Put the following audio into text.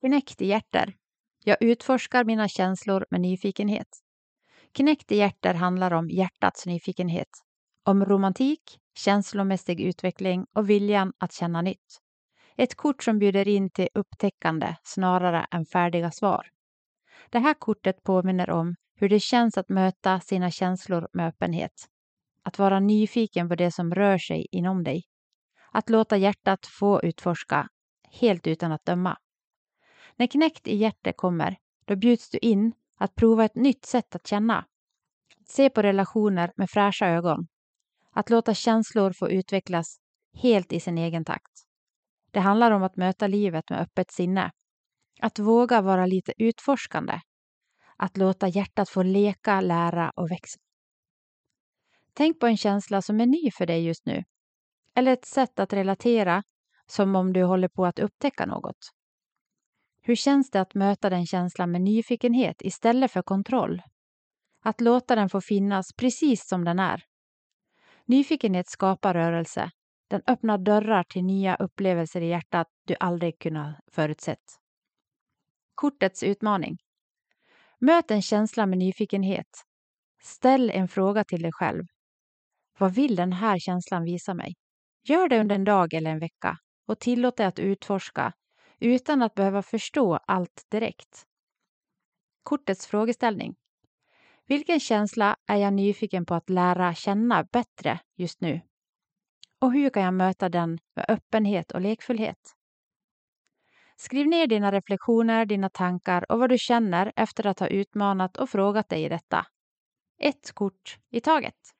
Knäckt i hjärter. Jag utforskar mina känslor med nyfikenhet. Knäckt i hjärter handlar om hjärtats nyfikenhet. Om romantik, känslomässig utveckling och viljan att känna nytt. Ett kort som bjuder in till upptäckande snarare än färdiga svar. Det här kortet påminner om hur det känns att möta sina känslor med öppenhet. Att vara nyfiken på det som rör sig inom dig. Att låta hjärtat få utforska helt utan att döma. När knäckt i hjärtat kommer, då bjuds du in att prova ett nytt sätt att känna. Se på relationer med fräscha ögon. Att låta känslor få utvecklas helt i sin egen takt. Det handlar om att möta livet med öppet sinne. Att våga vara lite utforskande. Att låta hjärtat få leka, lära och växa. Tänk på en känsla som är ny för dig just nu. Eller ett sätt att relatera som om du håller på att upptäcka något. Hur känns det att möta den känslan med nyfikenhet istället för kontroll? Att låta den få finnas precis som den är. Nyfikenhet skapar rörelse. Den öppnar dörrar till nya upplevelser i hjärtat du aldrig kunnat förutsett. Kortets utmaning. Möt en känsla med nyfikenhet. Ställ en fråga till dig själv. Vad vill den här känslan visa mig? Gör det under en dag eller en vecka och tillåt dig att utforska utan att behöva förstå allt direkt. Kortets frågeställning. Vilken känsla är jag nyfiken på att lära känna bättre just nu? Och hur kan jag möta den med öppenhet och lekfullhet? Skriv ner dina reflektioner, dina tankar och vad du känner efter att ha utmanat och frågat dig i detta. Ett kort i taget.